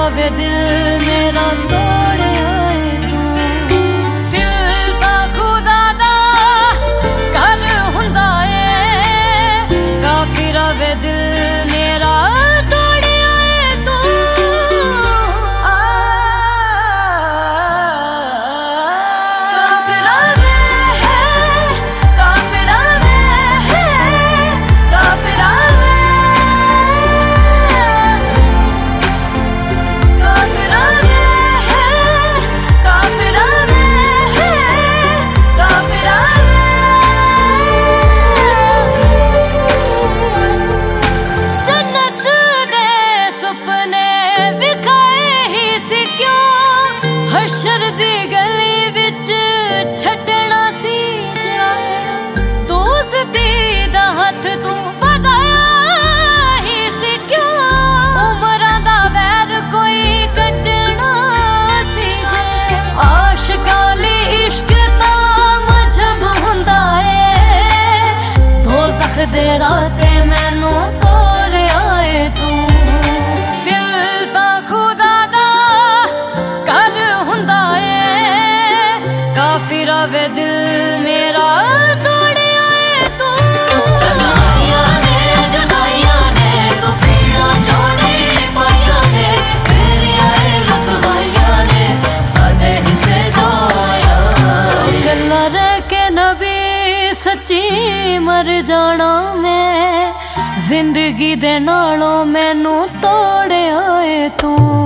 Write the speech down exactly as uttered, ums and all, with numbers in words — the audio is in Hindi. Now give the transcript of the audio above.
वे दिल मेरा तोड़ आए तू। दिल ता खुदा दा घर हुंदा ए, काफिर वे दिल मेरा तोड़ आए तू। काफिर वे है, काफिर वे है, काफिर वे, काफिर वे है, काफिर वे है, काफिर वे। जन्नत दे सुपने विखाए ही सी क्यों, हशर दी गली विच छड्डना सी जाए। दोस्ती दा हथ तू बधाया ही सी क्यों, उमरां दा वैर कोई कड्डना सी जे। आशिकां लई इश्क दा मजहब हुंदा ए, दोज़ख दे राते मैनू तोड़ आए तू। दिल ता खुदा दा घर हुंदा ए, काफिर वे दिल मेरा तोड़ आए तू। जुदाइयां ने जुदाइयां ने तू पीड़ा छोड़े पाइयां ने, तेरी आए रसवाइयां ने साडे हिस्से जो आया। गल्लां रह के नबी सच्ची मर जाना मैं, जिंदगी दे नालों मैनू तोड़ आए तू।